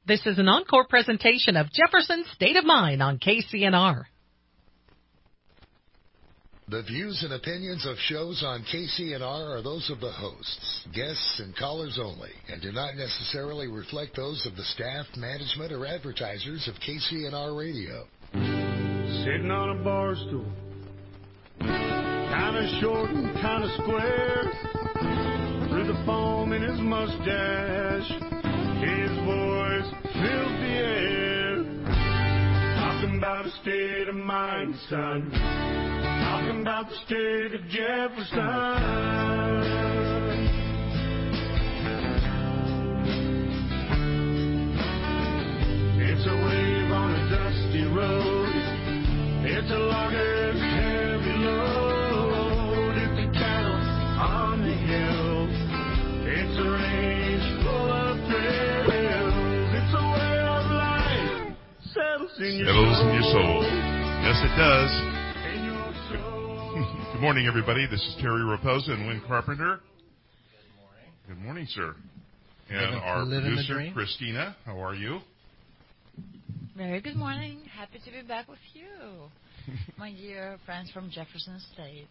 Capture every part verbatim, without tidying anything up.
This is an encore presentation of Jefferson's State of Mind on K C N R. The views and opinions of shows on K C N R are those of the hosts, guests, and callers only, and do not necessarily reflect those of the staff, management, or advertisers of K C N R Radio. Sitting on a bar stool, kind of short and kind of square, through the foam in his mustache, his voice fills the air. Talking about a state of mind, son. Talking about the state of Jefferson. It's a wave on a dusty road. It's a logger's heavy load. It's a cattle on the hill. It's a range full of thrills. It's a way of life settles in your settles soul. in your soul. Yes, it does. Good morning, everybody. This is Terry Raposa and Lynn Carpenter. Good morning. Good morning, sir. And Living, our living producer, Christina. How are you? Very good morning. Happy to be back with you, my dear friends from Jefferson State.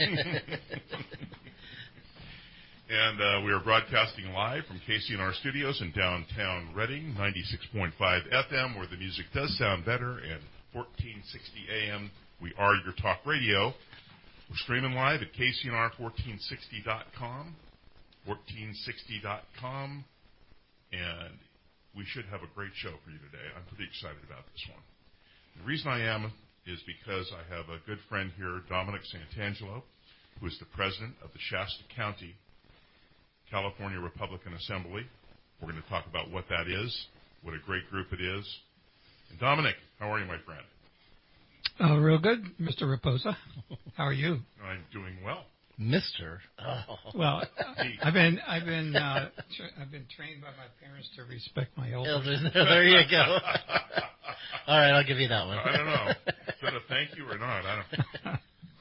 And uh, we are broadcasting live from K C N R Studios in downtown Reading, ninety-six point five F M, where the music does sound better, and fourteen sixty A M. We are your talk radio. We're streaming live at K C N R fourteen sixty dot com, fourteen sixty dot com, and we should have a great show for you today. I'm pretty excited about this one. The reason I am is because I have a good friend here, Dominic Santangelo, who is the president of the Shasta County California Republican Assembly. We're going to talk about what that is, what a great group it is. And Dominic, how are you, my friend? Uh, real good, Mister Raposa. How are you? I'm doing well. Mister Oh. Well, uh, I've been I've been uh, tra- I've been trained by my parents to respect my elders. There you go. All right, I'll give you that one. I don't know. Is that a thank you or not? I don't.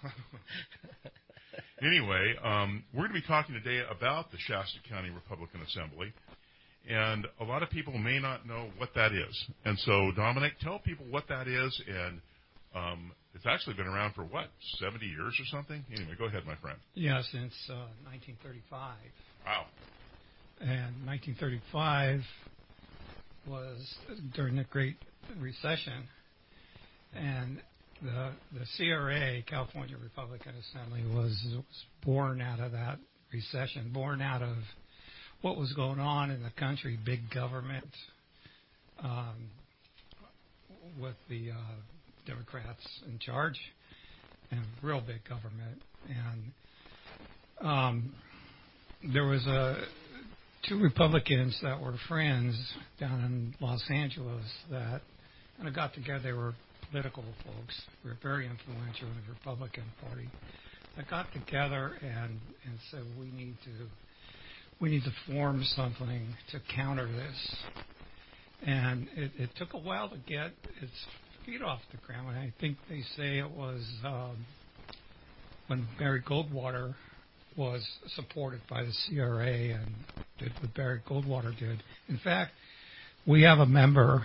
Anyway, um, we're going to be talking today about the Shasta County Republican Assembly, and a lot of people may not know what that is. And so, Dominic, tell people what that is, and um, it's actually been around for, what, seventy years or something? Anyway, go ahead, my friend. Yeah, since uh, nineteen thirty-five. Wow. And nineteen thirty-five was during the Great Recession, and the the C R A, California Republican Assembly, was, was born out of that recession, born out of what was going on in the country, big government, um, with the uh, Democrats in charge, and real big government. And um, there was a two Republicans that were friends down in Los Angeles that kind of got together. They were political folks. They were very influential in the Republican Party. They got together and, and said, we need to we need to form something to counter this. And it, it took a while to get its feet off the ground. And I think they say it was um, when Barry Goldwater was supported by the C R A and did what Barry Goldwater did. In fact, we have a member,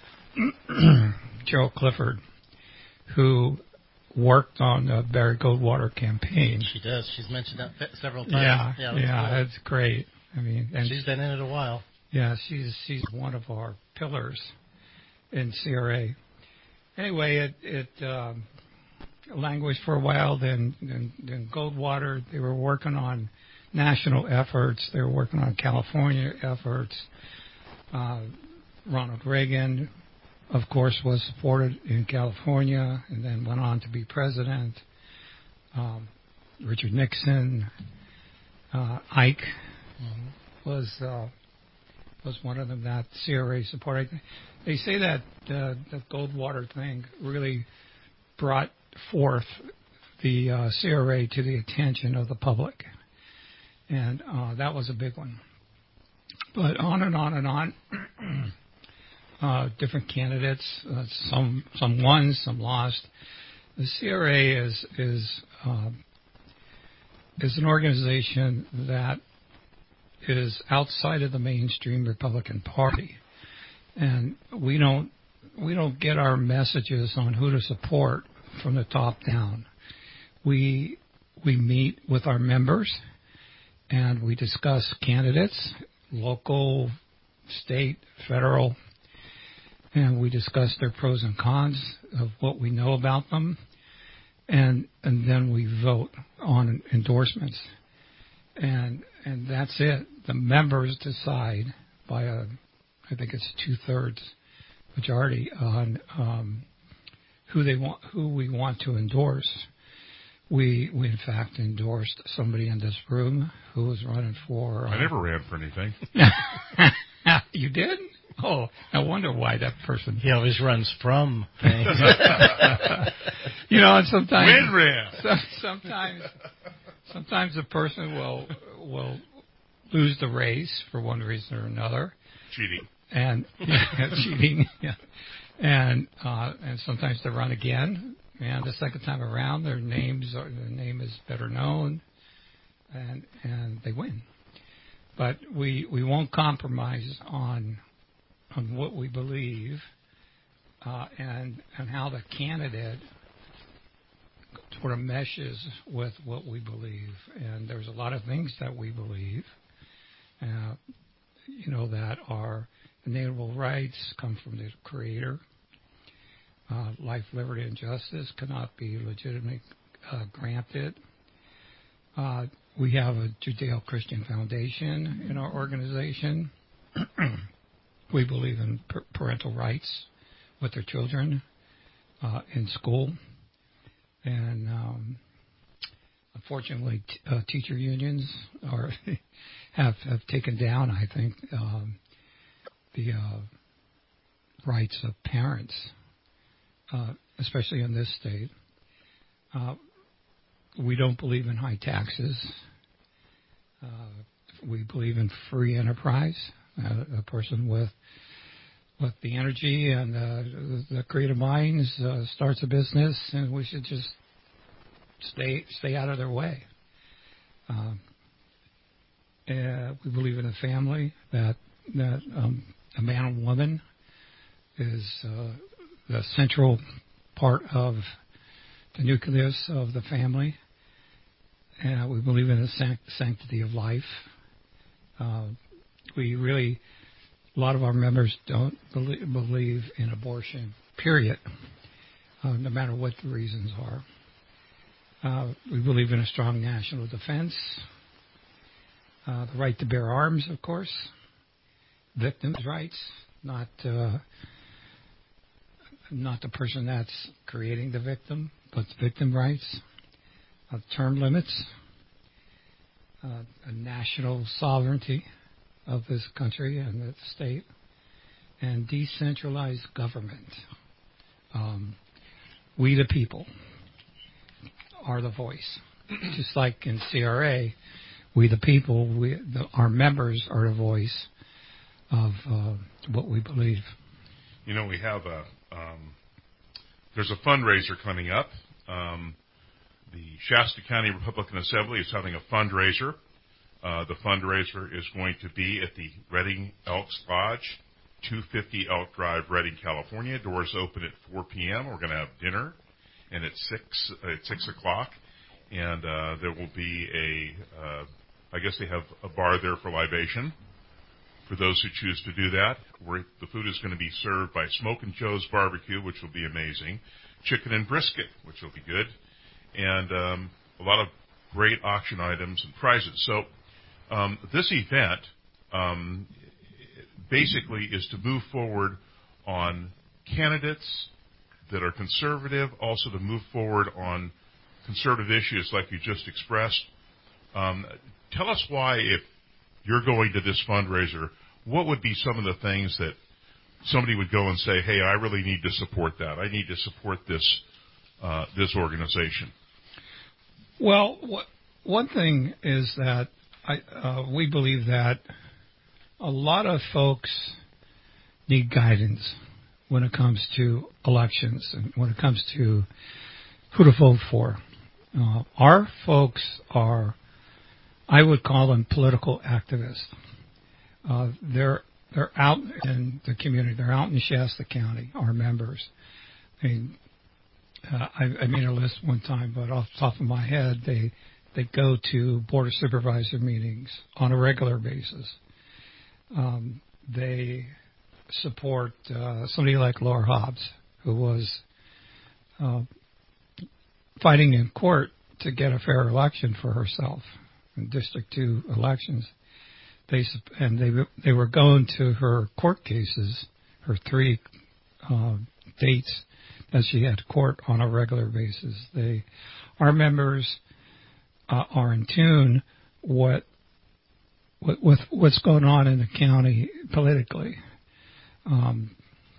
Gerald Clifford, who worked on the Barry Goldwater campaign. She does. She's mentioned that several times. Yeah, yeah, that's, yeah, cool. that's great. I mean, and she's been in it a while. Yeah, she's she's one of our pillars in C R A. Anyway, it it um, languished for a while. Then, then then Goldwater, they were working on national efforts. They were working on California efforts. Uh, Ronald Reagan, of course, was supported in California and then went on to be president. Um, Richard Nixon, uh, Ike mm-hmm. was uh, was one of them that C R A supported. They say that uh, the Goldwater thing really brought forth the uh, C R A to the attention of the public, and uh, that was a big one. But on and on and on. Uh, different candidates, uh, some some won, some lost. The C R A is is uh, is an organization that is outside of the mainstream Republican Party, and we don't we don't get our messages on who to support from the top down. We we meet with our members and we discuss candidates, local, state, federal, and we discuss their pros and cons of what we know about them, and and then we vote on endorsements, and and that's it. The members decide by a, I think it's two thirds majority on um, who they want, who we want to endorse. We we in fact endorsed somebody in this room who was running for. Uh, I never ran for anything. You did? Oh, I wonder why that person. He always runs from things. You know, and sometimes. Win ran. Some, sometimes, sometimes a person will will lose the race for one reason or another. Cheating. And yeah, cheating. Yeah. And uh, and sometimes they run again. And the second time around, their names are, their name is better known, and and they win. But we we won't compromise on on what we believe, uh, and and how the candidate sort of meshes with what we believe. And there's a lot of things that we believe, uh, you know, that are inalienable rights come from the Creator. Uh, life, liberty, and justice cannot be legitimately uh, granted. Uh, we have a Judeo-Christian foundation in our organization. We believe in per- parental rights with their children uh, in school. And um, unfortunately, t- uh, teacher unions are have, have taken down, I think, um, the uh, rights of parents. Uh, especially in this state. Uh, we don't believe in high taxes. Uh, we believe in free enterprise. Uh, a person with with the energy and uh, the creative minds uh, starts a business, and we should just stay stay out of their way. Uh, uh, we believe in a family that that um, a man and woman is. Uh, the central part of the nucleus of the family. And we believe in the sanct- sanctity of life. Uh, we really, a lot of our members don't belie- believe in abortion, period, uh, no matter what the reasons are. Uh, we believe in a strong national defense, uh, the right to bear arms, of course, victims' rights, not... Uh, not the person that's creating the victim, but the victim rights, uh, term limits, uh, a national sovereignty of this country and the state, and decentralized government. Um, we the people are the voice. Just like in C R A, we the people, we, the, our members are the voice of uh, what we believe. You know, we have a Um, there's a fundraiser coming up. Um, the Shasta County Republican Assembly is having a fundraiser. Uh, the fundraiser is going to be at the Redding Elks Lodge, two fifty Elk Drive, Redding, California. Doors open at four p.m. We're going to have dinner, and at six at six o'clock, and uh, there will be a. Uh, I guess they have a bar there for libation. For those who choose to do that, we're, the food is going to be served by Smokin' Joe's Barbecue, which will be amazing, chicken and brisket, which will be good, and um, a lot of great auction items and prizes. So um, this event um, basically is to move forward on candidates that are conservative, also to move forward on conservative issues like you just expressed. Um, tell us why, if you're going to this fundraiser, what would be some of the things that somebody would go and say, hey, I really need to support that. I need to support this uh, this organization? Well, what, one thing is that I, uh, we believe that a lot of folks need guidance when it comes to elections and when it comes to who to vote for. Uh, our folks are, I would call them political activists. Uh, they're they're out in the community. They're out in Shasta County, our members. I mean, uh, I, I made a list one time, but off the top of my head, they they go to Board of Supervisor meetings on a regular basis. Um, they support uh, somebody like Laura Hobbs, who was uh, fighting in court to get a fair election for herself in District two elections. They and they they were going to her court cases, her three uh, dates that she had court on a regular basis. They, our members, uh, are in tune what, what with what's going on in the county politically. Um,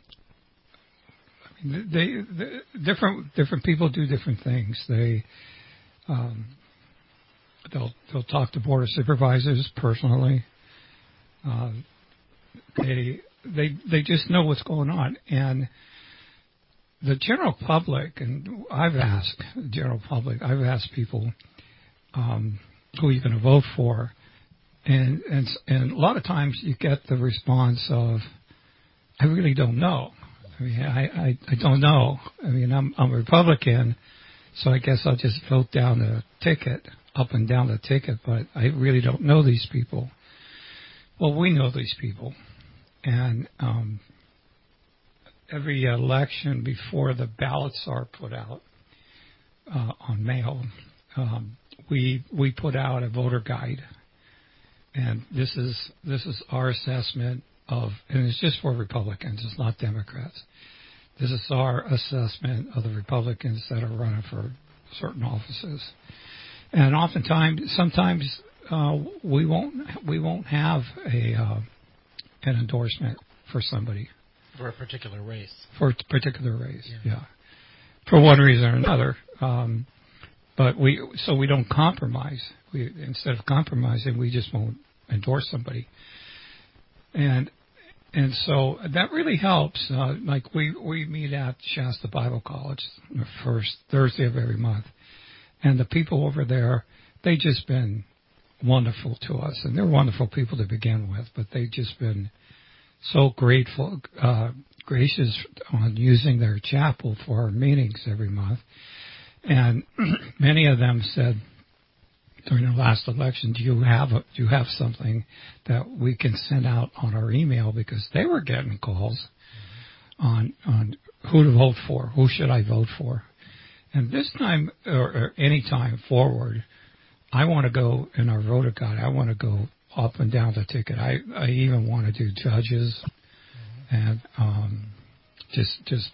I mean, they, they different different people do different things. They um, they'll they'll talk to Board of Supervisors personally. Uh, they they they just know what's going on, and the general public, and I've asked the general public, I've asked people um, who are you going to vote for, and and and a lot of times you get the response of, I really don't know. I mean, I I, I don't know. I mean, I'm I'm a Republican, so I guess I'll just vote down the ticket, up and down the ticket, but I really don't know these people. Well, we know these people, and um, every election before the ballots are put out uh, on mail, um, we we put out a voter guide, and this is this is our assessment of, and it's just for Republicans, it's not Democrats. This is our assessment of the Republicans that are running for certain offices, and oftentimes, sometimes. Uh, we won't we won't have a uh, an endorsement for somebody for a particular race. For a particular race, yeah. yeah. For one reason or another, um, but we so we don't compromise. We instead of compromising, we just won't endorse somebody, and and so that really helps. Uh, like we we meet at Shasta Bible College the first Thursday of every month, and the people over there, they just been wonderful to us, and they're wonderful people to begin with, but they've just been so grateful, uh, gracious on using their chapel for our meetings every month. And many of them said during the last election, do you have a, do you have something that we can send out on our email, because they were getting calls on on who to vote for, who should I vote for. And this time, or, or any time forward, I want to go in our voter guide. I want to go up and down the ticket. I, I even want to do judges and um, just just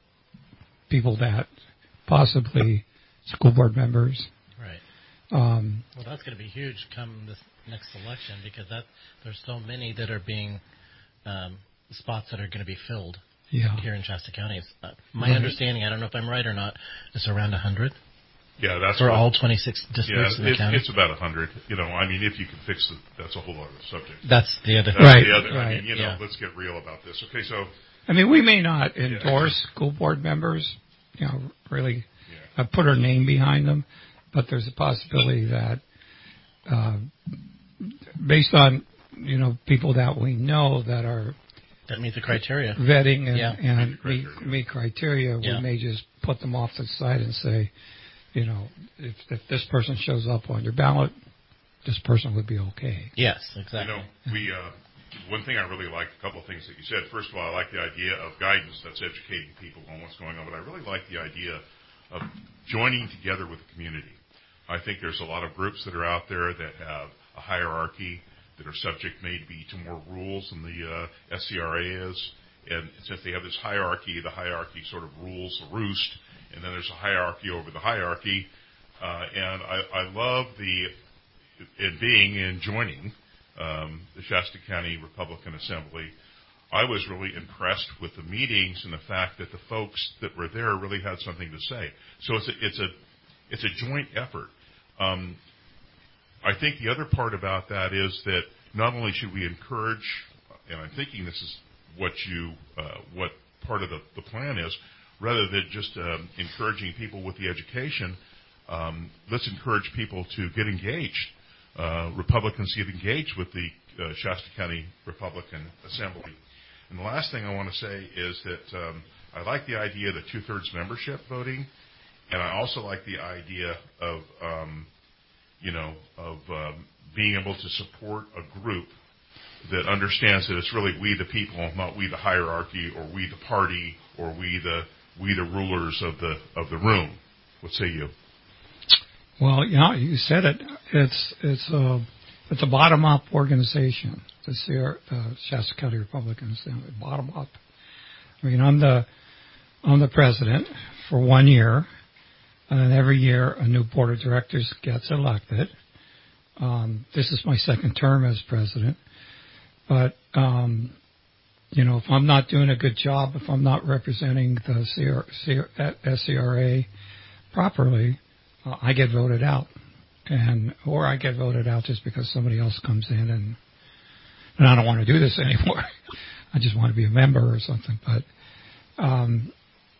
people that possibly school board members. Right. Um, well, that's going to be huge come this next election, because that there's so many that are being um, spots that are going to be filled yeah. here in Shasta County. Uh, my right. understanding, I don't know if I'm right or not, is around one hundred. Yeah, that's for what, all twenty-six districts yeah, in the it, county. It's about a hundred. You know, I mean, if you can fix it, that's a whole other subject. That's the other. That's right. The other, right. I mean, you know, yeah. let's get real about this. Okay, so. I mean, we may not endorse yeah. school board members, you know, really yeah. uh, put our name behind them, but there's a possibility that, uh, based on, you know, people that we know that are that meet the criteria, vetting and, yeah. and meet meet, meet criteria, yeah. we may just put them off to the side and say, you know, if, if this person shows up on your ballot, this person would be okay. Yes, exactly. You know, we uh, one thing I really like, a couple of things that you said. First of all, I like the idea of guidance that's educating people on what's going on, but I really like the idea of joining together with the community. I think there's a lot of groups that are out there that have a hierarchy, that are subject maybe to more rules than the uh, S C R A is, and since they have this hierarchy, the hierarchy sort of rules the roost. And then there's a hierarchy over the hierarchy, uh, and I, I love the in being and joining um, the Shasta County Republican Assembly. I was really impressed with the meetings and the fact that the folks that were there really had something to say. So it's a it's a it's a joint effort. Um, I think the other part about that is that not only should we encourage, and I'm thinking this is what you uh, what part of the, the plan is. Rather than just um, encouraging people with the education, um, let's encourage people to get engaged. Uh, Republicans get engaged with the uh, Shasta County Republican Assembly. And the last thing I want to say is that um, I like the idea of the two-thirds membership voting, and I also like the idea of, um, you know, of um, being able to support a group that understands that it's really we the people, not we the hierarchy, or we the party, or we the we the rulers of the of the room. What say you? Well, yeah, you said it. It's it's a it's a bottom up organization. The Sierra, uh, Shasta County Republican Assembly, bottom up. I mean, I'm the I'm the president for one year, and every year a new board of directors gets elected. Um, this is my second term as president, but um, you know, if I'm not doing a good job, if I'm not representing the S C R A properly, uh, I get voted out, and or I get voted out just because somebody else comes in and and I don't want to do this anymore. I just want to be a member or something. But um,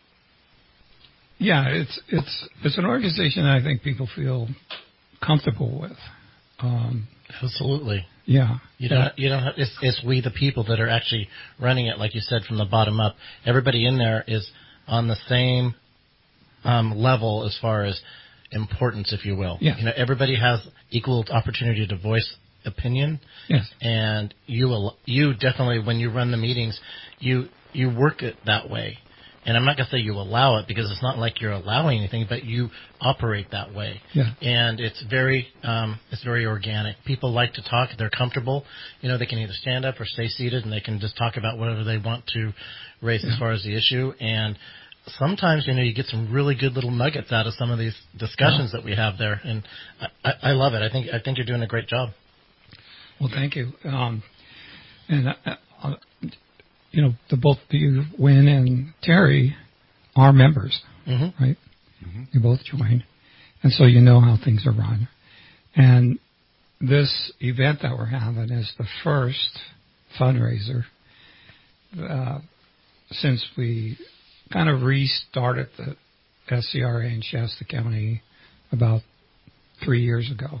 yeah, it's it's it's an organization that I think people feel comfortable with. Um, Absolutely. Yeah. You don't. You don't. Have, it's, it's we the people that are actually running it, like you said, from the bottom up. Everybody in there is on the same um, level as far as importance, if you will. Yeah. You know, everybody has equal opportunity to voice opinion. Yes. And you will. You definitely, when you run the meetings, you you work it that way. And I'm not going to say you allow it because it's not like you're allowing anything, but you operate that way. Yeah. And it's very, um, it's very organic. People like to talk. They're comfortable. You know, they can either stand up or stay seated, and they can just talk about whatever they want to raise yeah. as far as the issue. And sometimes, you know, you get some really good little nuggets out of some of these discussions yeah. that we have there. And I, I, I love it. I think, I think you're doing a great job. Well, thank you. Um, and uh, uh, you know, the both you, Wynn and Terry, are members, mm-hmm. right? Mm-hmm. You both joined, and so you know how things are run. And this event that we're having is the first fundraiser uh, since we kind of restarted the S C R A in Shasta County about three years ago.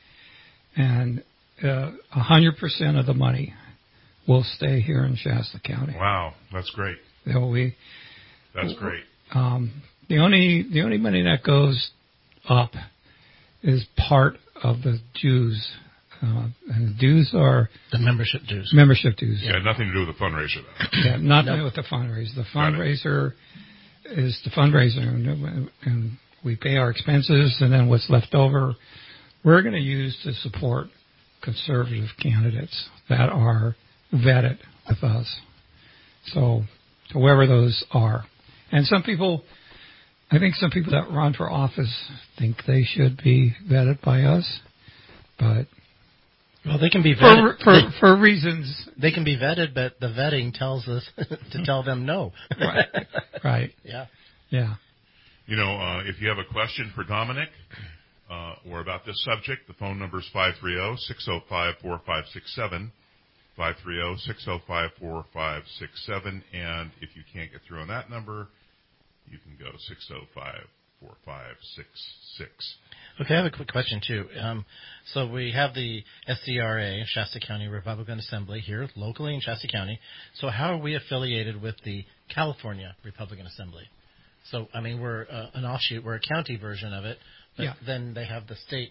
And uh, one hundred percent of the money will stay here in Shasta County. Wow, that's great. You know, we, that's great. Um, the only the only money that goes up is part of the dues. Uh, and the dues are the membership dues. Membership dues. Yeah, nothing to do with the fundraiser, though. Yeah, nothing Nope. with the fundraiser. The fundraiser is the fundraiser, and, and we pay our expenses, and then what's left over, we're going to use to support conservative candidates that are vetted with us. So, whoever those are. And some people, I think some people that run for office think they should be vetted by us, but well, they can be vetted for for, they, for reasons. They can be vetted, but the vetting tells us to tell them no. Right. Right. Yeah. Yeah. You know, uh, if you have a question for Dominic uh, or about this subject, the phone number is five three zero, six zero five, four five six seven. five three zero, six zero five, four five six seven, and if you can't get through on that number, you can go six zero five, four five six six. Okay, I have a quick question, too. Um, so we have the S C R A, Shasta County Republican Assembly, here locally in Shasta County. So how are we affiliated with the California Republican Assembly? So, I mean, we're uh, an offshoot. We're a county version of it, but yeah. then they have the state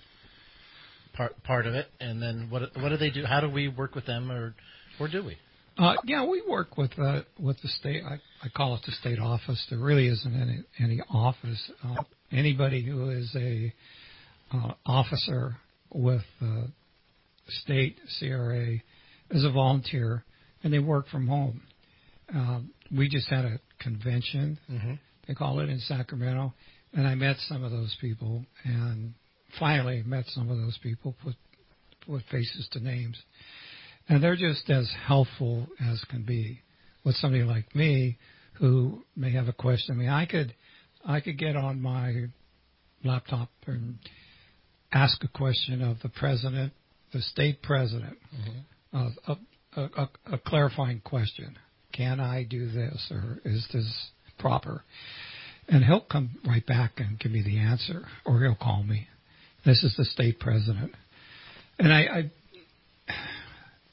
part part of it, and then what what do they do? How do we work with them, or or do we? Uh, yeah, we work with uh, with the state. I, I call it the state office. There really isn't any any office. Uh, anybody who is a uh, officer with the state C R A is a volunteer, and they work from home. Uh, we just had a convention. Mm-hmm. They call it in Sacramento, and I met some of those people, and finally met some of those people, put put faces to names. And they're just as helpful as can be with somebody like me who may have a question. I mean, I could I could get on my laptop and ask a question of the president, the state president, mm-hmm. uh, a, a, a clarifying question. Can I do this, or is this proper? And he'll come right back and give me the answer, or he'll call me. This is the state president. And I, I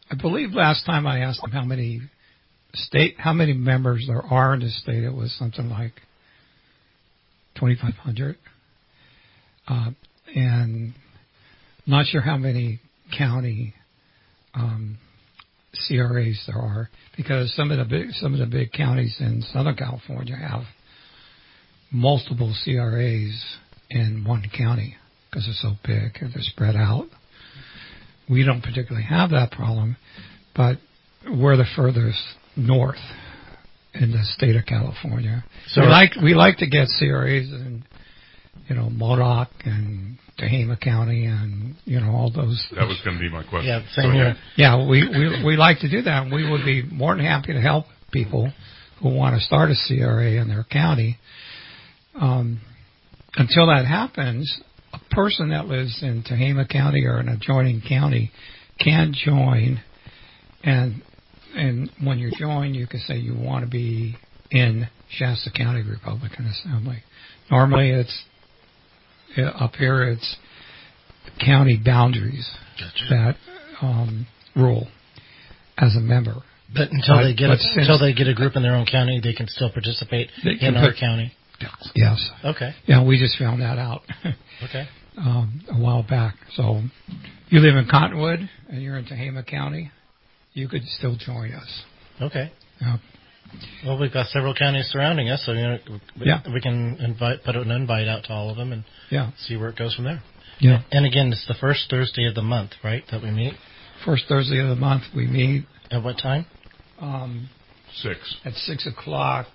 I believe last time I asked them how many state, how many members there are in the state, it was something like twenty-five hundred. Uh, and not sure how many county um, C R As there are, because some of the big some of the big counties in Southern California have multiple C R As in one county because they're so big and they're spread out. We don't particularly have that problem, but we're the furthest north in the state of California. So we like we like to get C R As in, you know, Modoc and Tehama County and, you know, all those. That was going to be my question. Yeah, same here. Yeah, we, we we like to do that, and we would be more than happy to help people who want to start a C R A in their county. Um, until that happens, a person that lives in Tehama County or an adjoining county can join, and and when you join, you can say you want to be in Shasta County Republican Assembly. Normally, it's up here. It's county boundaries gotcha. that um, rule as a member. But until but, they get but a, until they get a group in their own county, they can still participate in our put, county. Yes. Okay. Yeah, we just found that out. Okay. Um, a while back. So, you live in Cottonwood and you're in Tehama County, you could still join us. Okay. Yeah. Well, we've got several counties surrounding us, so you know, we, yeah. we can invite, put an invite out to all of them and yeah. see where it goes from there. Yeah. And again, it's the first Thursday of the month, right, that we meet? First Thursday of the month we meet. At what time? Um, six. At six o'clock.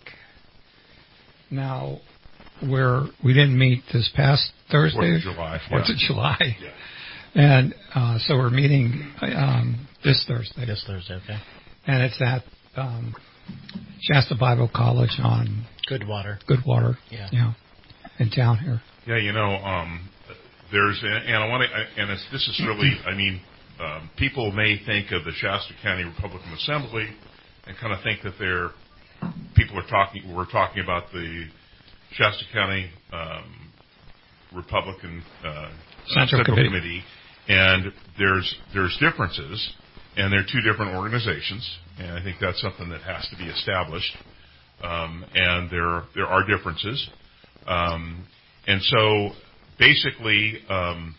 Now, we're, we didn't meet this past Thursday. Fourth of July. Fourth yeah. of July. Yeah. And uh, so we're meeting um, this Thursday. This Thursday, okay. And it's at um, Shasta Bible College on Goodwater. Goodwater. Yeah. Yeah. In town here. Yeah, you know, um, there's, and I want to, and it's, this is really, I mean, um, people may think of the Shasta County Republican Assembly and kind of think that they're, people are talking, we're talking about the Shasta County um, Republican uh, Central, Central Committee. Committee, and there's there's differences, and they're two different organizations, and I think that's something that has to be established, um, and there there are differences, um, and so basically, um,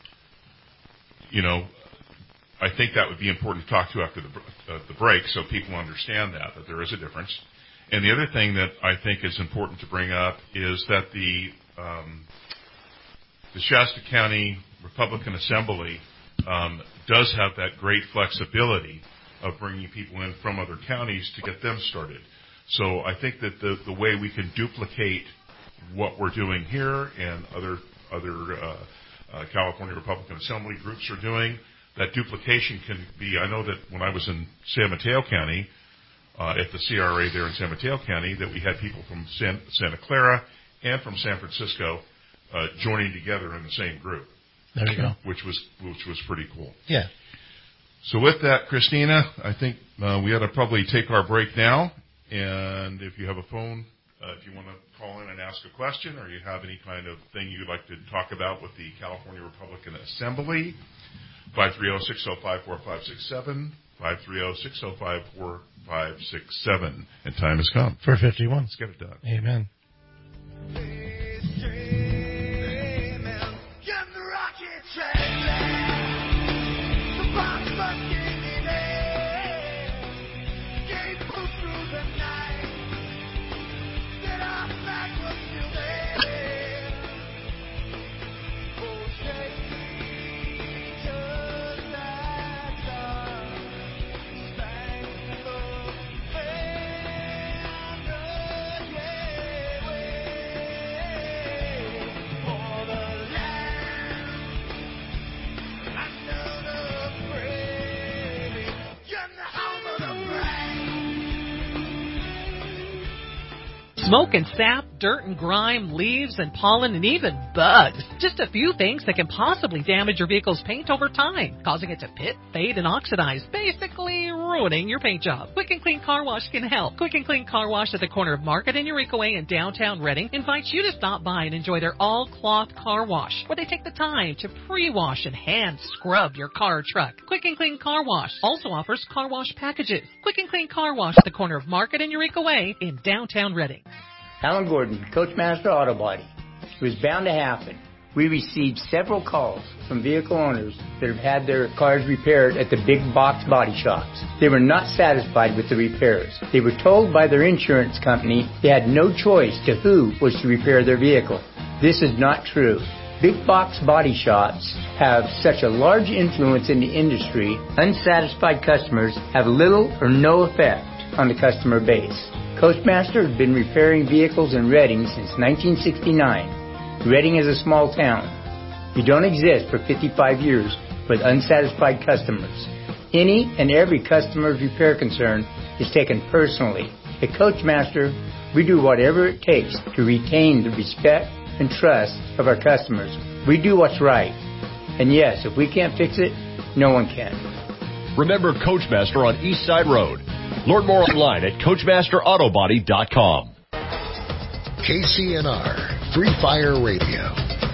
you know, I think that would be important to talk to after the uh, the break, so people understand that that there is a difference. And the other thing that I think is important to bring up is that the um, the Shasta County Republican Assembly um, does have that great flexibility of bringing people in from other counties to get them started. So I think that the, the way we can duplicate what we're doing here and other other uh, uh, California Republican Assembly groups are doing, that duplication can be, I know that when I was in San Mateo County, uh, at the C R A there in San Mateo County, that we had people from San, Santa Clara and from San Francisco uh, joining together in the same group. There you go. Which was which was pretty cool. Yeah. So with that, Christina, I think uh, we ought to probably take our break now. And if you have a phone, uh, if you want to call in and ask a question, or you have any kind of thing you'd like to talk about with the California Republican Assembly, five three zero, six zero five, four five six seven, five three zero, six zero five, four five six seven. And time has come. four fifty-one. Let's get it done. Amen. Smoke and Sap dirt and grime, leaves and pollen, and even bugs. Just a few things that can possibly damage your vehicle's paint over time, causing it to pit, fade, and oxidize, basically ruining your paint job. Quick and Clean Car Wash can help. Quick and Clean Car Wash at the corner of Market and Eureka Way in downtown Reading invites you to stop by and enjoy their all-cloth car wash, where they take the time to pre-wash and hand scrub your car or truck. Quick and Clean Car Wash also offers car wash packages. Quick and Clean Car Wash at the corner of Market and Eureka Way in downtown Reading. Alan Gordon, Coachmaster Auto Body. It was bound to happen. We received several calls from vehicle owners that have had their cars repaired at the big box body shops. They were not satisfied with the repairs. They were told by their insurance company they had no choice to who was to repair their vehicle. This is not true. Big box body shops have such a large influence in the industry, unsatisfied customers have little or no effect on the customer base. Coachmaster has been repairing vehicles in Reading since nineteen sixty-nine. Reading is a small town. We don't exist for fifty-five years with unsatisfied customers. Any and every customer's repair concern is taken personally. At Coachmaster, we do whatever it takes to retain the respect and trust of our customers. We do what's right. And yes, if we can't fix it, no one can. Remember Coachmaster on East Side Road. Learn more online at coachmaster auto body dot com. K C N R, Free Fire Radio.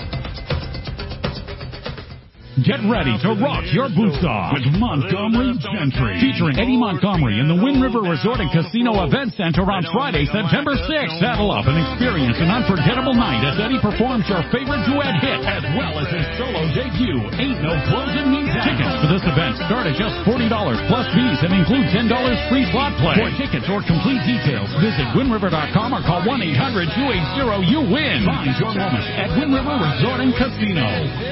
Get ready to rock your boots off with Montgomery Gentry, featuring Eddie Montgomery in the Wind River Resort and Casino Event Center on Friday, September sixth. Saddle up and experience an unforgettable night as Eddie performs your favorite duet hit, as well as his solo debut, Ain't No Closing Me Down. Tickets for this event start at just forty dollars plus fees and include ten dollars free slot play. For tickets or complete details, visit wind river dot com or call one eight hundred two eight zero you win. Find your moment at Wind River Resort and Casino.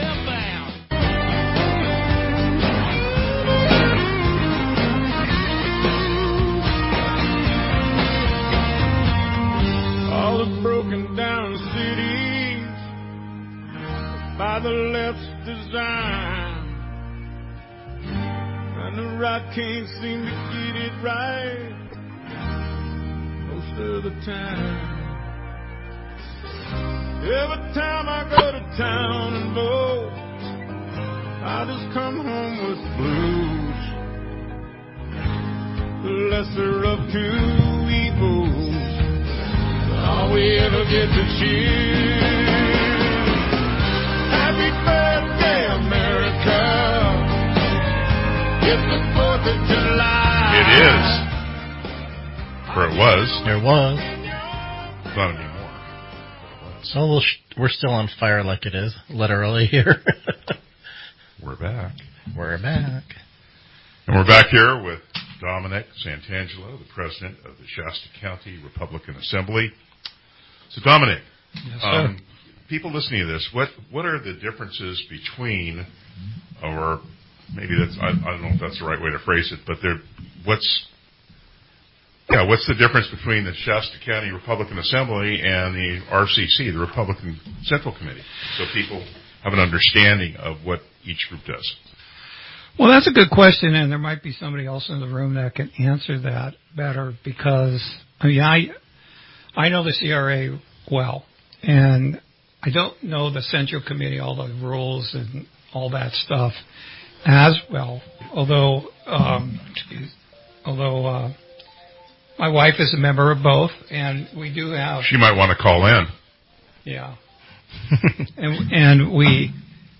Broken down cities by the left's design, and the right can't seem to get it right most of the time. Every time I go to town and vote, I just come home with blues. The lesser of two evils, all we ever get to cheer. Happy birthday, America. It's the fourth of July. It is. Or it was. There was. Not anymore. So we'll sh- we're still on fire like it is, literally here. We're back. We're back. And we're back here with Dominic Santangelo, the president of the Shasta County Republican Assembly. So, Dominic, yes, um, people listening to this, what, what are the differences between, or maybe that's, I, I don't know if that's the right way to phrase it, but there, what's, yeah, what's the difference between the Shasta County Republican Assembly and the R C C, the Republican Central Committee, so people have an understanding of what each group does? Well, that's a good question, and there might be somebody else in the room that can answer that better, because, I mean, I, I know the C R A well, and I don't know the Central Committee, all the rules and all that stuff as well, although, um, excuse, although, uh, my wife is a member of both, and we do have... She might want to call in. Yeah. and, and we,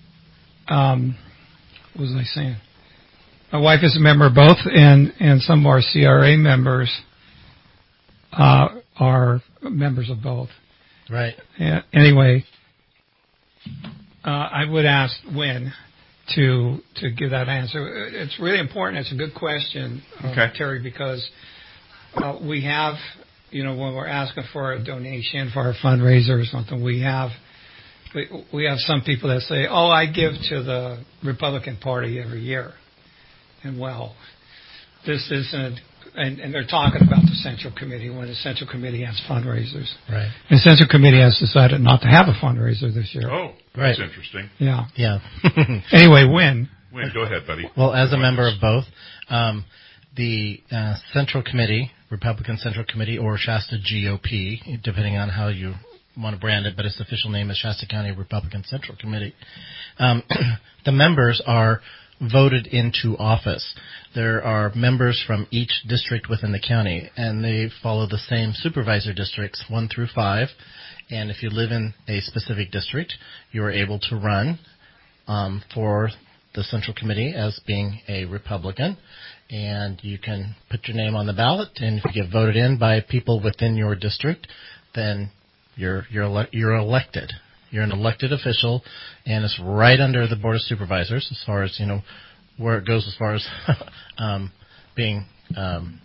um, what was I saying? My wife is a member of both, and, and some of our C R A members uh, are members of both. Right. Uh, anyway, uh, I would ask Wynn to to give that answer. It's really important. It's a good question, uh, okay. Terry, because uh, we have, you know, when we're asking for a donation for our fundraiser or something, we have we, we have some people that say, "Oh, I give to the Republican Party every year," and well, this isn't. And, and they're talking about the Central Committee when the Central Committee has fundraisers. Right. And the Central Committee has decided not to have a fundraiser this year. Oh, that's right. interesting. Yeah. Yeah. Anyway, Wynn. Wynn, go ahead, buddy. Well, as a member of both, um, the uh, Central Committee, Republican Central Committee or Shasta G O P, depending on how you want to brand it, but its official name is Shasta County Republican Central Committee. Um, the members are voted into office. There are members from each district within the county, and they follow the same supervisor districts, one through five. And if you live in a specific district, you are able to run um, for the Central Committee as being a Republican, and you can put your name on the ballot, and if you get voted in by people within your district, then you're you're ele- you're elected. You're an elected official, and it's right under the Board of Supervisors as far as, you know, where it goes as far as um, being um,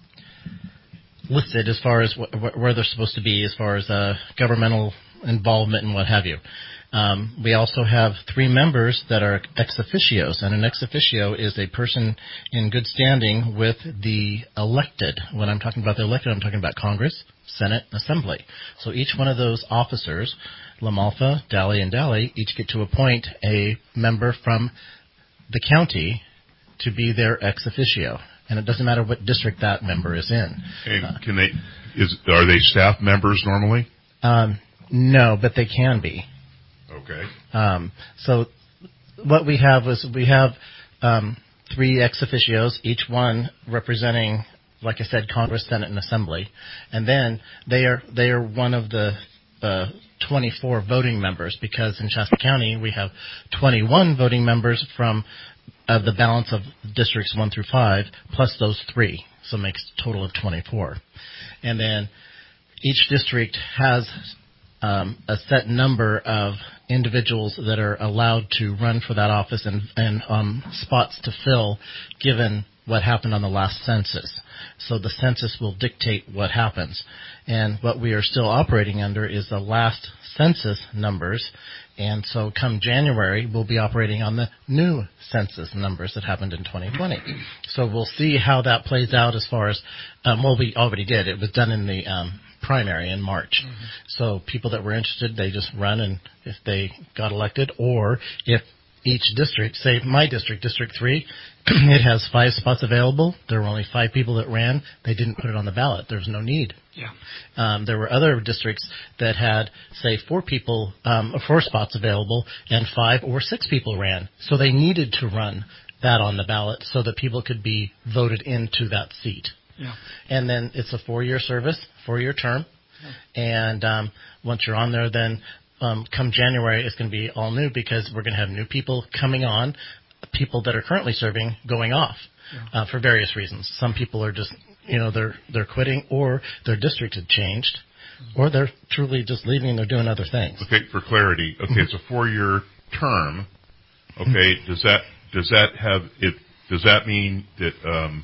listed as far as wh- where they're supposed to be as far as uh, governmental involvement and what have you. Um, we also have three members that are ex officios, and an ex officio is a person in good standing with the elected. When I'm talking about the elected, I'm talking about Congress, Senate, and Assembly. So each one of those officers, LaMalfa, Daly, and Daly, each get to appoint a member from the county to be their ex officio, and it doesn't matter what district that member is in. And can they? Is are they staff members normally? Um, no, but they can be. Okay. Um, so what we have is we have um, three ex officios, each one representing, like I said, Congress, Senate, and Assembly, and then they are they are one of the uh, twenty-four voting members, because in Shasta County we have twenty-one voting members from uh, the balance of districts one through five, plus those three, so it makes a total of twenty-four. And then each district has um, a set number of individuals that are allowed to run for that office and, and um, spots to fill, given what happened on the last census. So the census will dictate what happens. And what we are still operating under is the last census numbers. And so come January, we'll be operating on the new census numbers that happened in twenty twenty. So we'll see how that plays out as far as, um, well, we already did. It was done in the um, primary in March. Mm-hmm. So people that were interested, they just run, and if they got elected, or if each district, say my district, District three, it has five spots available. There were only five people that ran. They didn't put it on the ballot. There was no need. Yeah. Um, there were other districts that had, say, four people, um, four spots available, and five or six people ran. So they needed to run that on the ballot so that people could be voted into that seat. Yeah. And then it's a four-year service, four-year term. Yeah. And um, once you're on there, then um, come January, it's going to be all new, because we're going to have new people coming on, people that are currently serving going off yeah. uh, for various reasons. Some people are just, you know, they're they're quitting, or their district had changed, mm-hmm. or they're truly just leaving and they're doing other things. Okay, for clarity, okay, mm-hmm. it's a four-year term. Okay, mm-hmm. does that does that have it? Does that mean that? Um,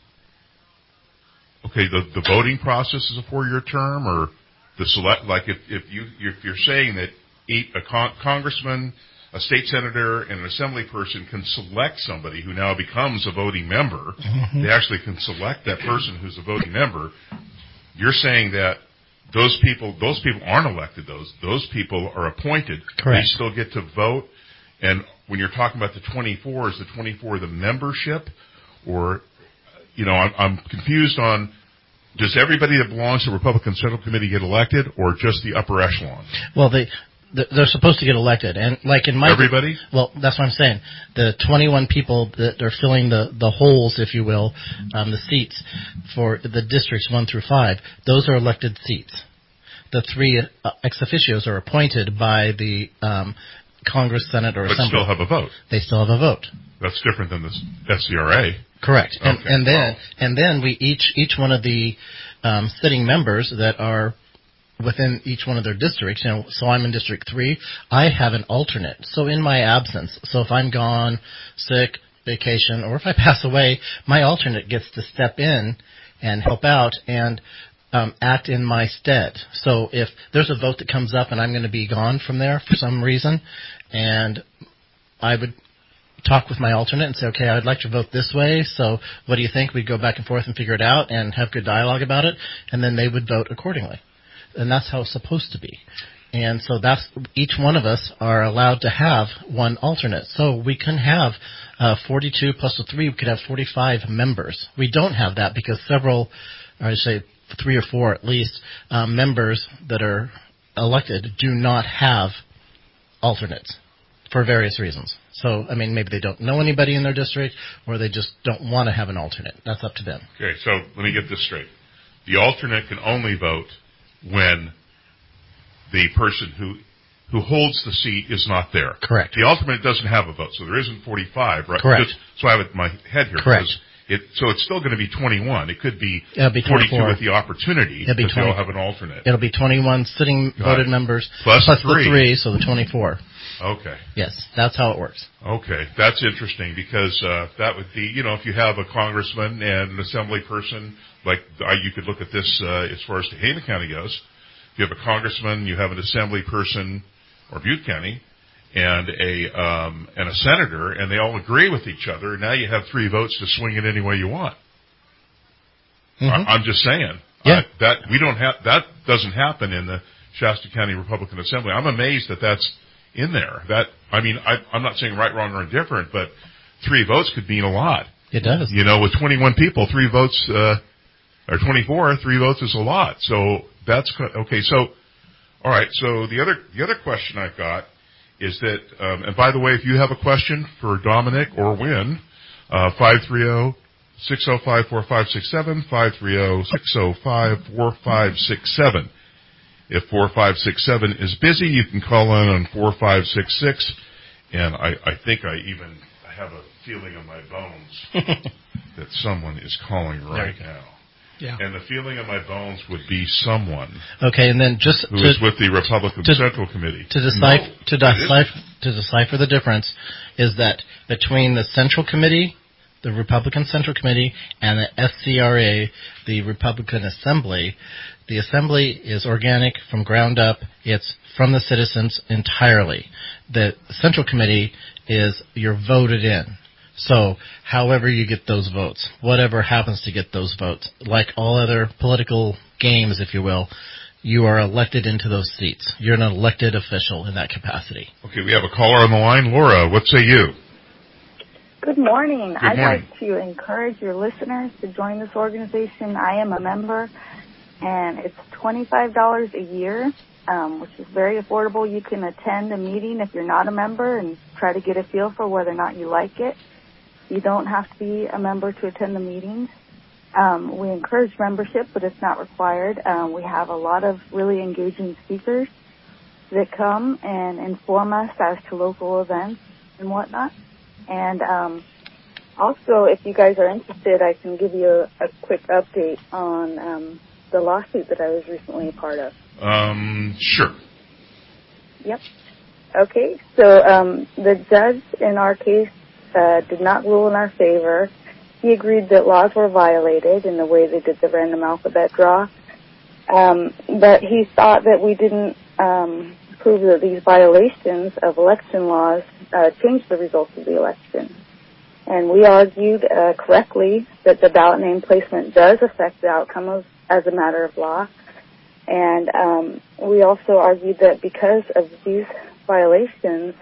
okay, the the voting process is a four-year term, or the select? Like if if you if you're saying that eight, a con- congressman, a state senator, and an assembly person can select somebody who now becomes a voting member. Mm-hmm. They actually can select that person who's a voting member. You're saying that those people, those people aren't elected. Those those people are appointed. Correct. They still get to vote. And when you're talking about the twenty-four, is the twenty-four the membership, or, you know, I'm, I'm confused on. Does everybody that belongs to the Republican Central Committee get elected, or just the upper echelon? Well, they. They're supposed to get elected, and like in my everybody. Well, that's what I'm saying. The twenty-one people that are filling the, the holes, if you will, um, the seats for the districts one through five, those are elected seats. The three uh, ex officios are appointed by the um, Congress, Senate, or but Assembly. But still have a vote. They still have a vote. That's different than the S C R A. Correct. Okay. And, and then wow. and then we each each one of the um, sitting members that are within each one of their districts, you know, so I'm in District three, I have an alternate. So in my absence, so if I'm gone, sick, vacation, or if I pass away, my alternate gets to step in and help out and um, act in my stead. So if there's a vote that comes up and I'm going to be gone from there for some reason, and I would talk with my alternate and say, okay, I'd like to vote this way, so what do you think? We'd go back and forth and figure it out and have good dialogue about it, and then they would vote accordingly. And that's how it's supposed to be. And so that's each one of us are allowed to have one alternate. So we can have uh, forty-two plus the three, we could have forty-five members. We don't have that because several I say three or four at least, uh, members that are elected do not have alternates for various reasons. So, I mean, maybe they don't know anybody in their district, or they just don't want to have an alternate. That's up to them. Okay, so let me get this straight. The alternate can only vote when the person who who holds the seat is not there. Correct. The alternate doesn't have a vote, so there isn't forty-five, right? Correct. Just, so I have it in my head here. Correct. It, so it's still going to be twenty-one. It could be, It'll be forty-two twenty-four. with the opportunity It'll be because they twenty. all have an alternate. It'll be twenty-one sitting Got voted it. members Plus plus three. the three, so the twenty-four. Okay. Yes, that's how it works. Okay, that's interesting because uh, that would be, you know, if you have a congressman and an assembly person, like uh, you could look at this uh, as far as Tehama County goes. If you have a congressman, you have an assembly person, or Butte County, and a um, and a senator, and they all agree with each other. Now you have three votes to swing it any way you want. Mm-hmm. I, I'm just saying yeah. uh, that we don't have that doesn't happen in the Shasta County Republican Assembly. I'm amazed that that's in there. That I mean, I, I'm not saying right, wrong, or indifferent, but three votes could mean a lot. It does. You know, with twenty-one people, three votes, uh, or twenty-four, three votes is a lot. So that's okay. So, all right. So the other the other question I've got is that, um, and by the way, if you have a question for Dominic or Wynn, uh, five three zero, six zero five, four five six seven, five three zero, six zero five, four five six seven. If four five six seven is busy, you can call in on four five six six, and I, I think I even have a feeling in my bones that someone is calling right now. Yeah. And the feeling in my bones would be someone Okay, and then just who to, is with the Republican to, Central Committee. To decipher, No, to, decipher, to decipher the difference is that between the Central Committee, the Republican Central Committee, and the S C R A, the Republican Assembly, the Assembly is organic from ground up. It's from the citizens entirely. The Central Committee is you're voted in. So, however you get those votes, whatever happens to get those votes, like all other political games, if you will, you are elected into those seats. You're an elected official in that capacity. Okay, we have a caller on the line. Laura, what say you? Good morning. Good I'd morning. like to encourage your listeners to join this organization. I am a member, and it's twenty-five dollars a year, um, which is very affordable. You can attend a meeting if you're not a member and try to get a feel for whether or not you like it. You don't have to be a member to attend the meetings. Um, we encourage membership, but it's not required. Um, we have a lot of really engaging speakers that come and inform us as to local events and whatnot. And um, also, if you guys are interested, I can give you a, a quick update on um, the lawsuit that I was recently a part of. Um, sure. Yep. Okay, so um, the judge in our case uh, did not rule in our favor. He agreed that laws were violated in the way they did the random alphabet draw, um, but he thought that we didn't um, prove that these violations of election laws uh, changed the results of the election. And we argued uh, correctly that the ballot name placement does affect the outcome of, as a matter of law. And um, we also argued that because of these violations,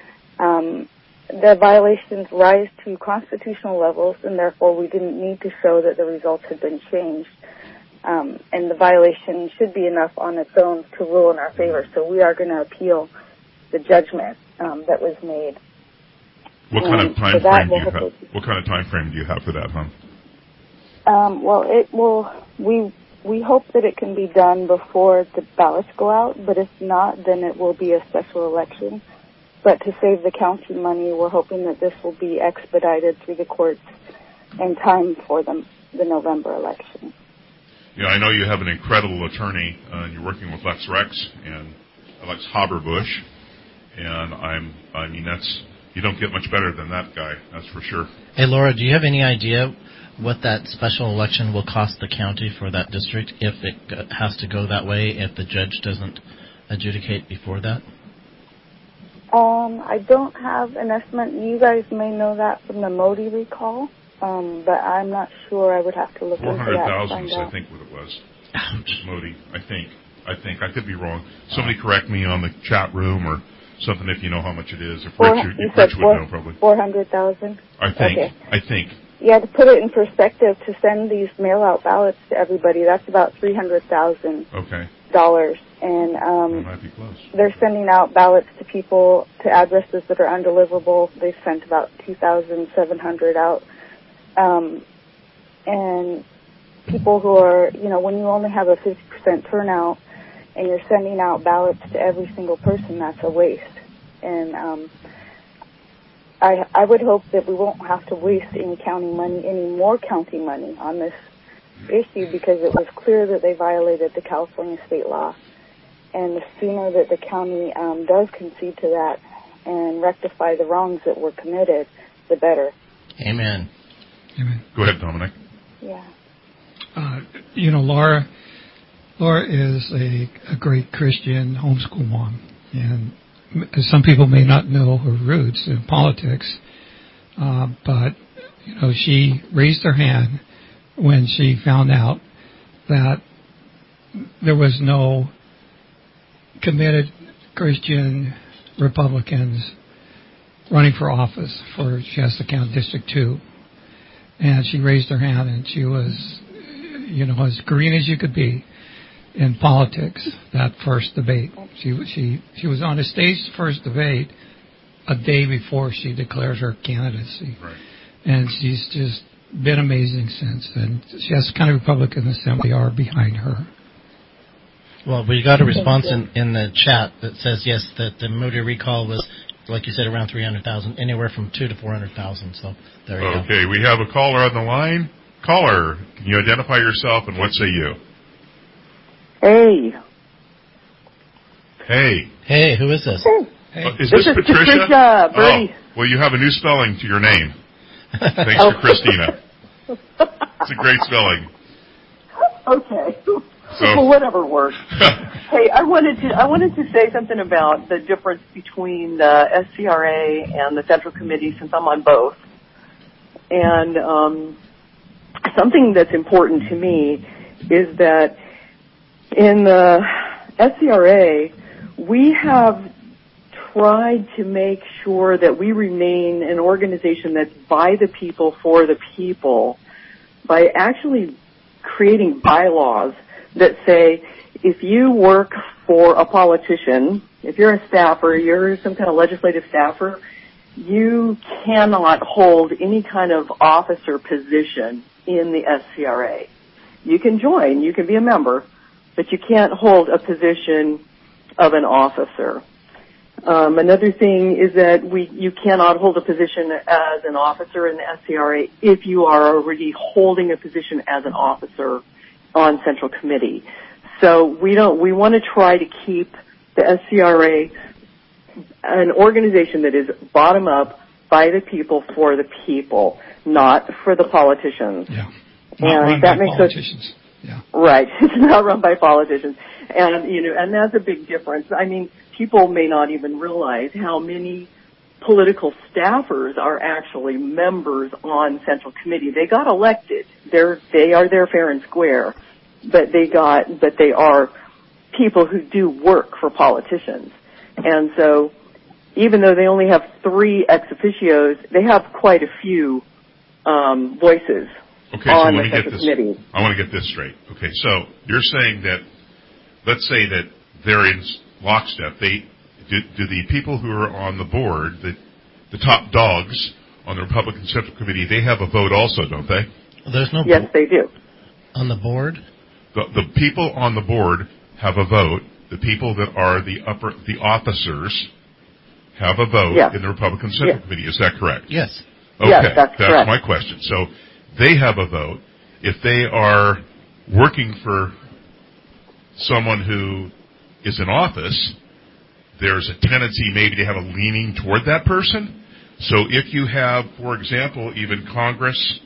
um, the violations rise to constitutional levels, and therefore we didn't need to show that the results had been changed. Um, and the violation should be enough on its own to rule in our favor. So we are going to appeal the judgment um, that was made. What kind and of time for that, frame do you we'll have? hopefully- What kind of time frame do you have for that, huh? Um, well, it will. We we hope that it can be done before the ballots go out, but if not, then it will be a special election. But to save the county money, we're hoping that this will be expedited through the courts in time for the, the November election. Yeah, I know you have an incredible attorney. Uh, you're working with Lex Rex and Alex Haberbush, and I'm. I mean, that's you don't get much better than that guy. That's for sure. Hey, Laura, do you have any idea what that special election will cost the county for that district if it has to go that way, if the judge doesn't adjudicate before that? Um, I don't have an estimate. You guys may know that from the Modi recall, um, but I'm not sure. I would have to look into Four that hundred and thousand find is, I out. think, what it was. Modi, I think. I think I could be wrong. Somebody correct me on the chat room or something if you know how much it is. If Four, Rich, you if said Rich four, would know, probably. four hundred thousand. I think. Okay. I think. Yeah, to put it in perspective, to send these mail-out ballots to everybody, that's about three hundred thousand Okay. dollars. And um, That might be close. they're sending out ballots to people, to addresses that are undeliverable. They've sent about two thousand seven hundred out. Um, and people who are, you know, when you only have a fifty percent turnout and you're sending out ballots to every single person, that's a waste. And um, I, I would hope that we won't have to waste any county money, any more county money on this issue, because it was clear that they violated the California state law. And the sooner that the county um, does concede to that and rectify the wrongs that were committed, the better. Amen. Amen. Go ahead, Dominic. Yeah. Uh, you know, Laura, Laura is a, a great Christian homeschool mom, and some people may not know her roots in politics, uh, but you know, she raised her hand when she found out that there was no committed Christian Republicans running for office for Shasta County District two. And she raised her hand, and she was, you know, as green as you could be in politics that first debate. She she she was on the stage first debate a day before she declared her candidacy. Right. And she's just been amazing since. And Shasta County Republican Assembly are behind her. Well, we got a response in, in the chat that says, yes, that the Moody recall was, like you said, around three hundred thousand, anywhere from two to four hundred thousand. So there you okay, go. Okay, we have a caller on the line. Caller, can you identify yourself and what say you? Hey. Hey. Hey, who is this? Hey. Uh, is This this is Patricia? Patricia, Bertie. Oh, well, you have a new spelling to your name. Thanks to Christina. It's a great spelling. Okay. So. Well, whatever works. Hey, I wanted to I wanted to say something about the difference between the S C R A and the Central Committee, since I'm on both. And um, something that's important to me is that in the S C R A, we have tried to make sure that we remain an organization that's by the people, for the people, by actually creating bylaws that say, if you work for a politician, if you're a staffer, you're some kind of legislative staffer, you cannot hold any kind of officer position in the S C R A. You can join, you can be a member, but you can't hold a position of an officer. Um, another thing is that we you cannot hold a position as an officer in the S C R A if you are already holding a position as an officer on Central Committee. So we don't we want to try to keep the S C R A an organization that is bottom up, by the people, for the people, not for the politicians. Yeah. Not and that makes politicians. us Yeah. right. It's not run by politicians, and you know, and that's a big difference. I mean, people may not even realize how many political staffers are actually members on Central Committee. They got elected. They're they are there fair and square, but they got but they are people who do work for politicians, and so even though they only have three ex officios, they have quite a few um, voices. Okay, so on let the me get Central this. Committee. I want to get this straight. Okay, so you're saying that, let's say that they're in lockstep. They do, do the people who are on the board, the the top dogs on the Republican Central Committee, they have a vote also, don't they? There's no Yes, they do. On the board? The, the people on the board have a vote. The people that are the upper the officers have a vote yes. in the Republican Central yes. Committee. Is that correct? Yes. Okay, yes, that's, that's correct. my question. So they have a vote. If they are working for someone who is in office, there's a tendency maybe to have a leaning toward that person. So if you have, for example, even Congress,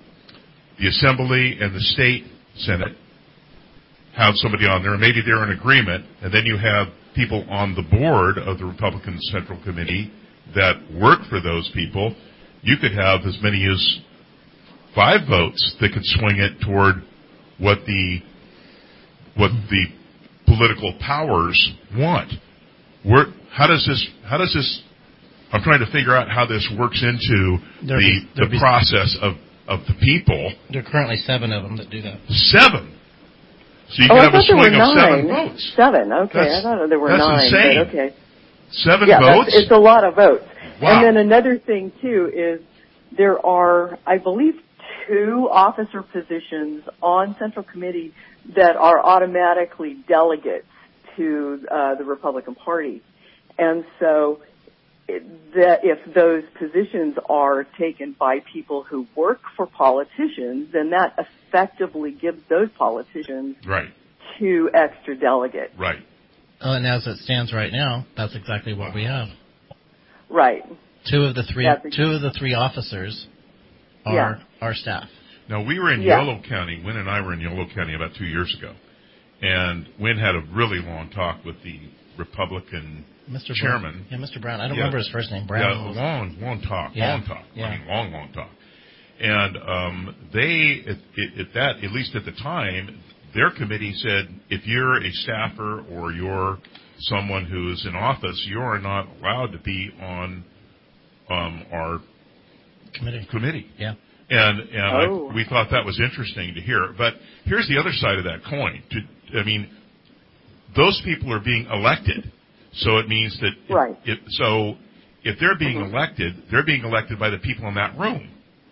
the Assembly, and the state Senate have somebody on there, and maybe they're in agreement, and then you have people on the board of the Republican Central Committee that work for those people, you could have as many as five votes that could swing it toward what the what the political powers want. Where, how does this? How does this? I'm trying to figure out how this works into There'll the be, the be, process of of the people. There are currently seven of them that do that. Seven. So you oh, can I have a thought there swing were of seven nine. votes. Seven. Okay, That's, I thought there were that's nine. Insane. But okay. Seven yeah, votes. That's, it's a lot of votes. Wow. And then another thing too is there are, I believe, two officer positions on Central Committee that are automatically delegates to uh, the Republican Party, and so it, that if those positions are taken by people who work for politicians, then that effectively gives those politicians right. two extra delegates. Right. Oh, and as it stands right now, that's exactly what we have. Right. Two of the three, That's two of the three officers are yeah. our staff. Now, we were in yeah. Yolo County. Wynn and I were in Yolo County about two years ago. And Wynn had a really long talk with the Republican Mister chairman. Brown. Yeah, Mister Brown. I don't yeah. remember his first name. Brown. Yeah, long, long talk. Yeah. Long talk. Yeah. I mean, long, long talk. And um, they, at, at that, at least at the time, their committee said, if you're a staffer or you're someone who's in office, you are not allowed to be on um, our committee. committee. Yeah. And and oh. I, we thought that was interesting to hear. But here's the other side of that coin. To, I mean, those people are being elected, so it means that right. If, so if they're being mm-hmm. elected, they're being elected by the people in that room.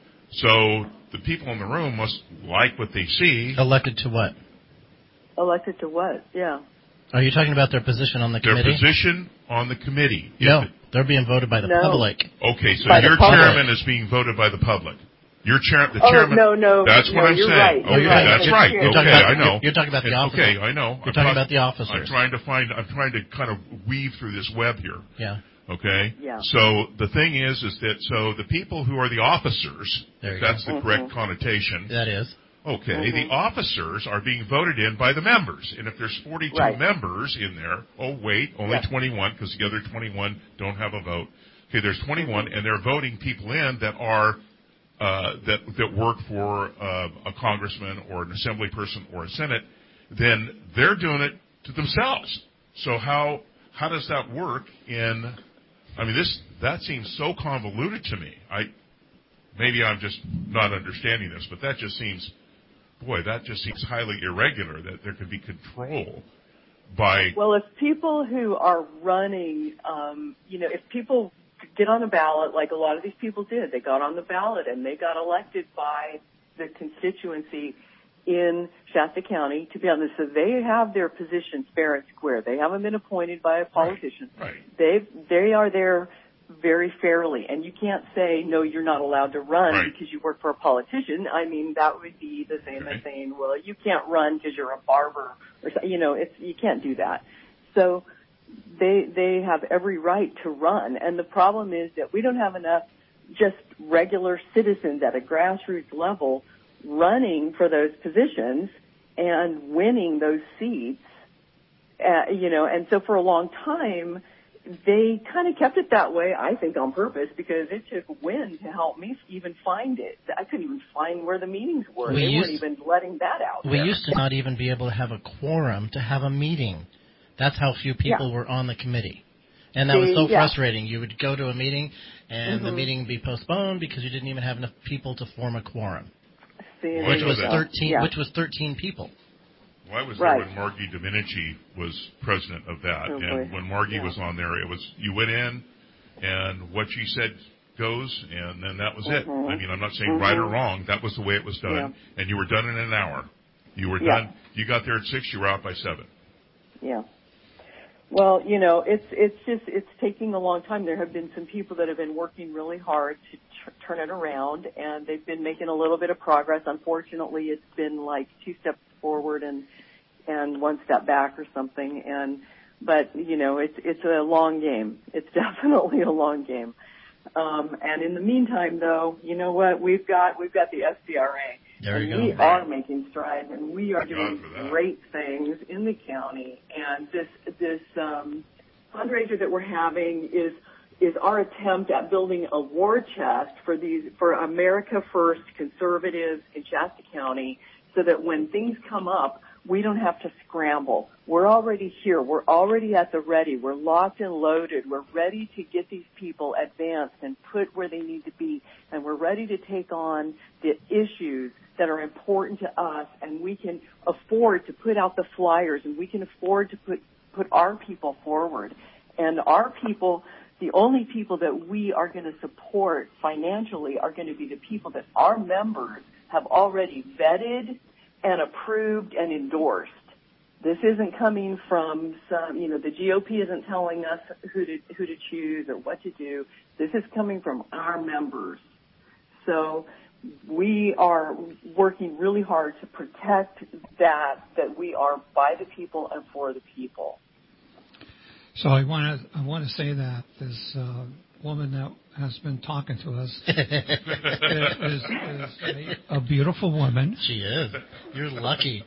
So the people in the room must like what they see. Elected to what? Elected to what? Yeah. Are you talking about their position on the their committee? Their position on the committee. No, it, they're being voted by the no. public. Okay, so by your chairman is being voted by the public. Your chair, the oh, chairman. no, no. That's no, what I'm you're saying. Right. Okay, You're right. that's you're, right. You're okay, about, I know. You're, you're talking about the and, officers. Okay, I know. You're I'm talking talk, about the officers. I'm trying to find. I'm trying to kind of weave through this web here. Yeah. Okay. Yeah. So the thing is, is that so the people who are the officers, if that's go. the mm-hmm. correct connotation. That is. Okay, mm-hmm. the officers are being voted in by the members, and if there's forty-two right. members in there, oh wait, only yeah. twenty-one because the other twenty-one don't have a vote. Okay, there's twenty-one, and they're voting people in that are uh, that that work for uh, a congressman or an assembly person or a senate. Then they're doing it to themselves. So how how does that work? In I mean, this that seems so convoluted to me. I maybe I'm just not understanding this, but that just seems. Boy, that just seems highly irregular, that there could be control by... Well, if people who are running, um, you know, if people get on the ballot, like a lot of these people did, they got on the ballot and they got elected by the constituency in Shasta County to be on this. So they have their positions fair and square. They haven't been appointed by a politician. Right, right. They they are there very fairly, and you can't say, no, you're not allowed to run right. because you work for a politician. I mean, that would be the same right. as saying, well, you can't run because you're a barber, or you know, it's you can't do that. So they they have every right to run, and the problem is that we don't have enough just regular citizens at a grassroots level running for those positions and winning those seats, uh, you know, and so for a long time, they kind of kept it that way, I think on purpose, because it took Wynn to help me even find it. I couldn't even find where the meetings were. We they used, weren't even letting that out. We there. used to not even be able to have a quorum to have a meeting. That's how few people yeah. were on the committee. And that was so yeah. frustrating. You would go to a meeting, and mm-hmm. the meeting would be postponed because you didn't even have enough people to form a quorum, See, which was thirteen. Yeah. Which was thirteen people. Well, I was right. there when Margie Domenici was president of that, oh, and boy. when Margie yeah. was on there, it was you went in, and what she said goes, and then that was mm-hmm. it. I mean, I'm not saying mm-hmm. right or wrong. That was the way it was done, yeah. and you were done in an hour. You were yeah. done. You got there at six. You were out by seven. Yeah. Well, you know, it's it's just it's taking a long time. There have been some people that have been working really hard to tr- turn it around, and they've been making a little bit of progress. Unfortunately, it's been like two steps forward and and one step back or something. And but you know, it's it's a long game. It's definitely a long game. Um, and in the meantime, though, you know what? We've got we've got the S C R A. There you and go. we are making strides, and we are Thank doing great things in the county. And this this um, fundraiser that we're having is is our attempt at building a war chest for these for America First conservatives in Shasta County, so that when things come up, we don't have to scramble. We're already here. We're already at the ready. We're locked and loaded. We're ready to get these people advanced and put where they need to be. And we're ready to take on the issues that are important to us. And we can afford to put out the flyers, and we can afford to put, put our people forward. And our people, the only people that we are going to support financially are going to be the people that our members have already vetted and approved and endorsed. This isn't coming from some, you know, the G O P isn't telling us who to who to choose or what to do. This is coming from our members. So we are working really hard to protect that, that we are by the people and for the people. So I want to I want to say that this uh, woman that has been talking to us is, is, is a, a beautiful woman. She is. You're lucky.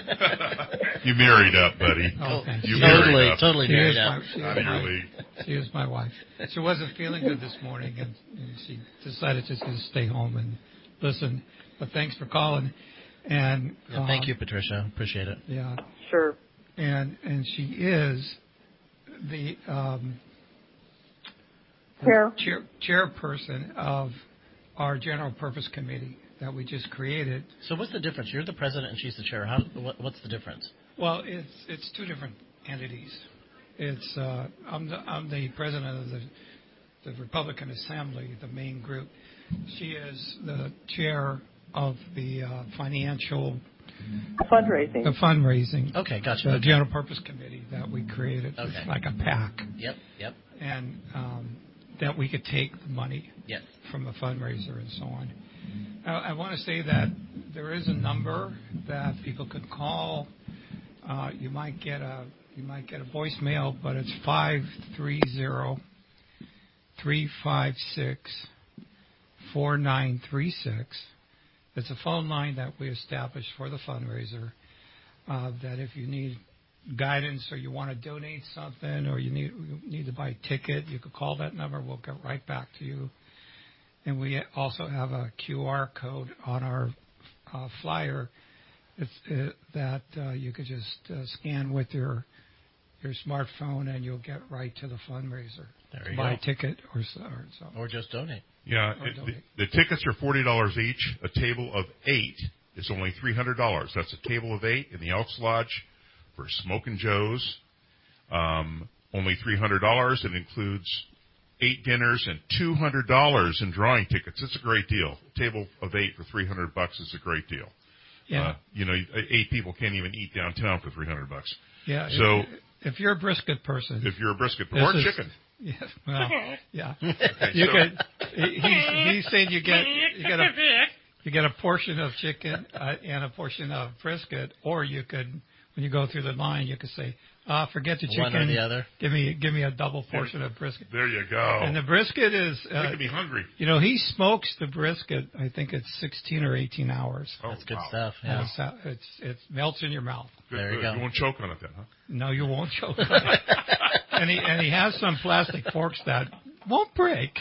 You married up, buddy. Okay. You totally, married up. totally She married is up. my, she, Out is of your my, league. she is my wife. She wasn't feeling good this morning, and, and she decided just to stay home and listen. But thanks for calling. And Yeah, thank you, Patricia. Appreciate it. Yeah. Sure. And and she is the um, Chair. chair chairperson of our general purpose committee that we just created. So what's the difference? You're the president and she's the chair. How? What, what's the difference? Well, it's it's two different entities. It's uh, I'm the I'm the president of the the Republican Assembly, the main group. She is the chair of the uh, financial fundraising. The fundraising. Okay, gotcha. The Okay. general purpose committee that we created. Okay. It's like a PAC. Yep, yep. And um, that we could take the money Yes. from the fundraiser and so on. I, I want to say that there is a number that people could call. Uh, you might get a you might get a voicemail, but it's five three zero three five six four nine three six. It's a phone line that we established for the fundraiser. Uh, that if you need guidance or you want to donate something or you need you need to buy a ticket, you could call that number. We'll get right back to you. And we also have a Q R code on our uh, flyer. It's uh, that uh, you could just uh, scan with your your smartphone and you'll get right to the fundraiser. There you buy go. a ticket or so. Or, so. Or just donate. Yeah, Or it, donate. the, the tickets are forty dollars each. A table of eight is only three hundred dollars. That's a table of eight in the Elks Lodge for Smokin' Joe's. Um, only three hundred dollars. It includes eight dinners and two hundred dollars in drawing tickets. It's a great deal. A table of eight for three hundred bucks is a great deal. Yeah. Uh, you know, eight people can't even eat downtown for three hundred bucks. Yeah. So if, if you're a brisket person, if you're a brisket this or is- chicken. Yeah, well, yeah. Okay, you so- could. He's, he's saying you get you get a you get a portion of chicken uh, and a portion of brisket, or you could, when you go through the line, you could say, uh, forget the chicken. One or the other. Give me give me a double portion of brisket. There you go. And the brisket is, uh, Making me hungry. you know, he smokes the brisket. I think it's sixteen or eighteen hours. Oh, That's good wow. stuff. And Yeah. it's, uh, it's it melts in your mouth. Good, There you good. go. You won't choke on it then, huh? No, you won't choke on it. and he and he has some plastic forks that won't break.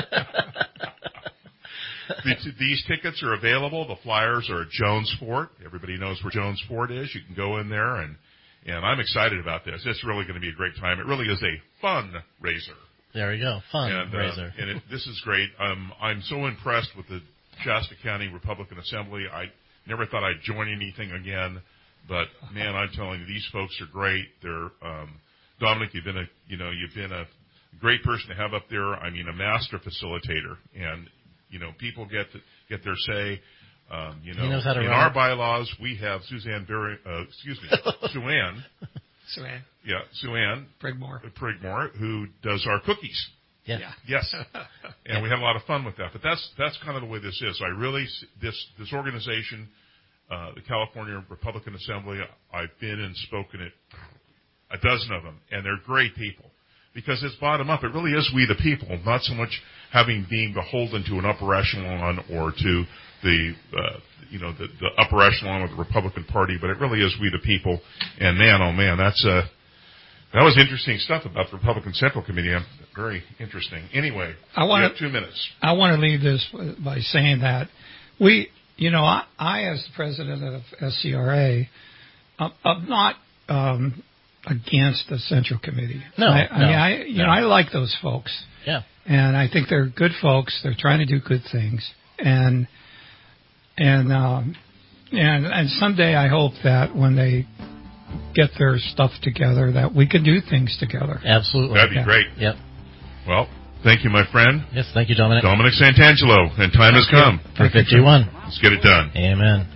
The, these tickets are available. The flyers are at Jones Fort. Everybody knows where Jones Fort is. You can go in there, and and I'm excited about this. It's really going to be a great time. It really is a fundraiser. There you go. Fun And, uh, razor. and it, this is great. Um, I'm so impressed with the Shasta County Republican Assembly. I never thought I'd join anything again, but man, I'm telling you, these folks are great. They're um, Dominic. You've been a you know you've been a great person to have up there. I mean, a master facilitator, and you know people get to, get their say. Um, you know, He knows how to in run our it. bylaws, we have Suzanne Berry, uh, excuse me, Sue Ann. So, Ann Yeah, Sue Ann Prigmore. Prigmore, who does our cookies. Yeah. Yes, and we had a lot of fun with that. But that's that's kind of the way this is. I really this this organization, uh, the California Republican Assembly. I've been and spoken at a dozen of them, and they're great people because it's bottom up. It really is we the people, not so much having being beholden to an upper echelon or to the uh, you know the, the upper echelon of the Republican Party, but it really is we the people. And man, oh man, that's uh, that was interesting stuff about the Republican Central Committee. I'm very interesting. Anyway, I wanna- we have two minutes. I want to leave this by saying that we, you know, I, I as the president of S C R A, I'm, I'm not um, against the Central Committee. No, I, I no, mean, I you no. know I like those folks. Yeah. And I think they're good folks. They're trying to do good things, and and um, and and someday I hope that when they get their stuff together, that we can do things together. Absolutely. That'd be Yeah. great. Yep. Well, thank you, my friend. Yes, thank you, Dominic. Dominic Santangelo, and time has come. For fifty-one. Let's get it done. Amen.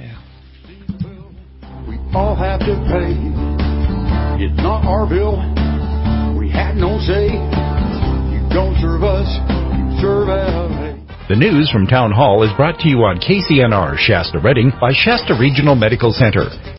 We all have to pay. It's not our bill. We had no say. You don't serve us. You serve L A. The news from Town Hall is brought to you on K C N R Shasta Redding by Shasta Regional Medical Center.